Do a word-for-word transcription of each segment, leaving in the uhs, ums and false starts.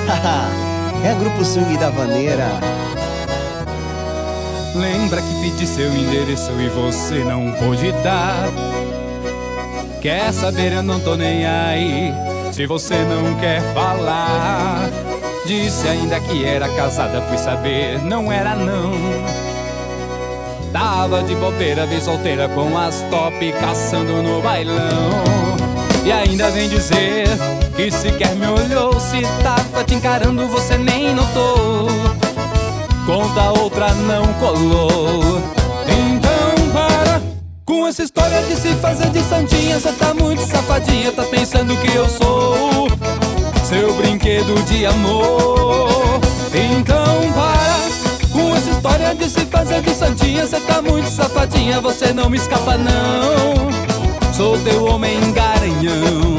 É Grupo Swing da Vaneira. Lembra que pedi seu endereço e você não pôde dar? Quer saber, eu não tô nem aí se você não quer falar. Disse ainda que era casada, fui saber, não era não. Tava de bobeira, bem solteira com as top caçando no bailão. E ainda vem dizer que sequer me olhou, se tava te encarando você nem notou. Conta outra não colou. Então para com essa história de se fazer de santinha. Cê tá muito safadinha, tá pensando que eu sou seu brinquedo de amor. Então para com essa história de se fazer de santinha. Cê tá muito safadinha, você não me escapa não. Sou teu homem garanhão.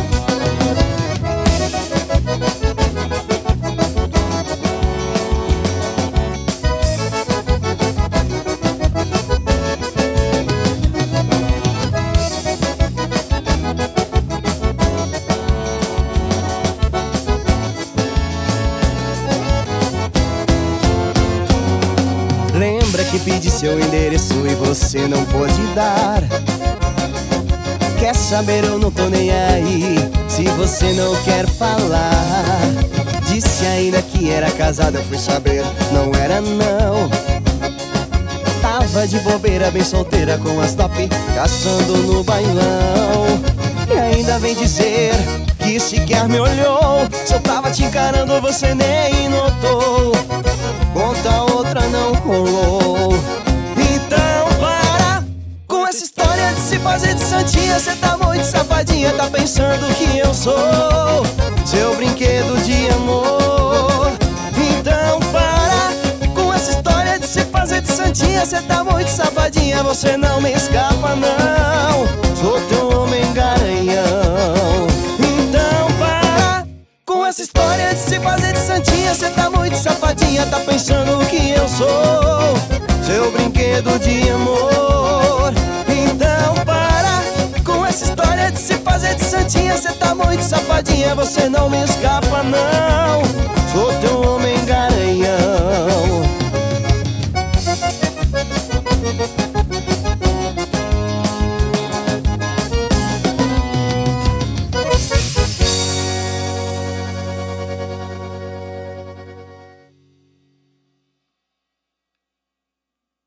Lembra que pedi seu endereço e você não pôde dar? Quer saber, eu não tô nem aí se você não quer falar. Disse ainda que era casada, fui saber, não era não. Tava de bobeira, bem solteira com as top caçando no bailão. E ainda vem dizer que sequer me olhou, se eu tava te encarando você nem notou. Conta outra não rolou. Então para com essa história de se fazer de santinha. Cê tá muito safadinha, tá pensando que eu sou seu brinquedo de amor. Então para com essa história de se fazer de santinha. Cê tá muito safadinha, você não me escapa não. Sou teu homem garanhão. Então para com essa história de se fazer de santinha. Cê tá muito safadinha, tá pensando que eu sou seu brinquedo de amor. Então para com essa história de se fazer de santinha. Cê tá muito safadinha, você não me escapa não. Sou teu homem garanhão.